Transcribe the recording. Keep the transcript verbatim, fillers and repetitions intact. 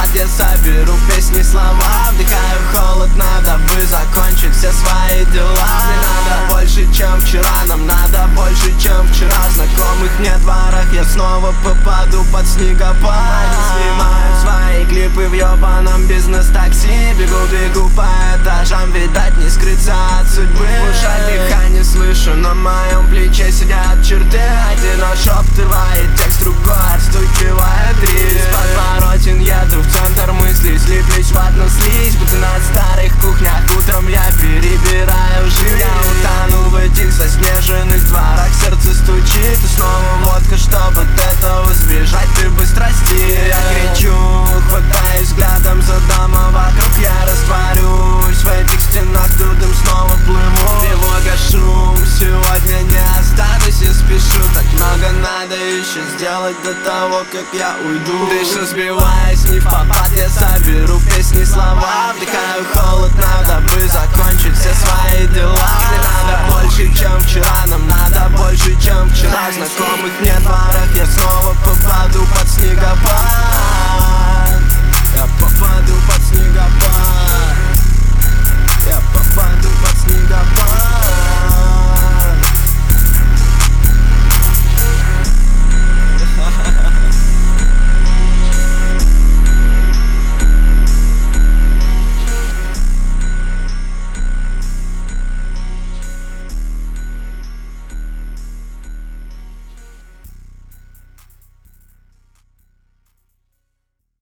попад я соберу песни, слова. Вдыхаю холод, надо бы закончить все свои дела. Мне надо больше, чем вчера, нам надо больше, чем вчера. Знакомых нет в барах, я снова попаду под снегопад. Они снимают свои клипы в ёбаном бизнес-такси. Бегу, бегу по этажам, видать не скрыться от судьбы. В ушах дыхание слышу, на моем плече сидят черты. Один нашептывает текст, другой отстукивает рис. Подворотен еду в центр мыслей, слиплюсь в одну слизь. Будто на старых кухнях утром я перебираю жизнь. Я утону в этих заснеженных дворах, сердце стучит. И снова водка, чтобы от этого сбежать, ты быстро стиль. Я кричу, хватаюсь взглядом за дома вокруг. Я растворюсь в этих стенах, трудом снова плыву. Тревога, шум, сегодня не останусь, я спешу. Так много надо еще сделать до того, как я уйду. Дышу, сбиваясь, не в попад, я соберу песни, слова. Вдыхаю холод, надо бы закончить все свои дела. Мне надо больше, чем вчера, нам надо больше, чем вчера. Знакомых нет в барах, я снова попаду под снегопад. Я попаду под снегопад. Я попаду под снегопад.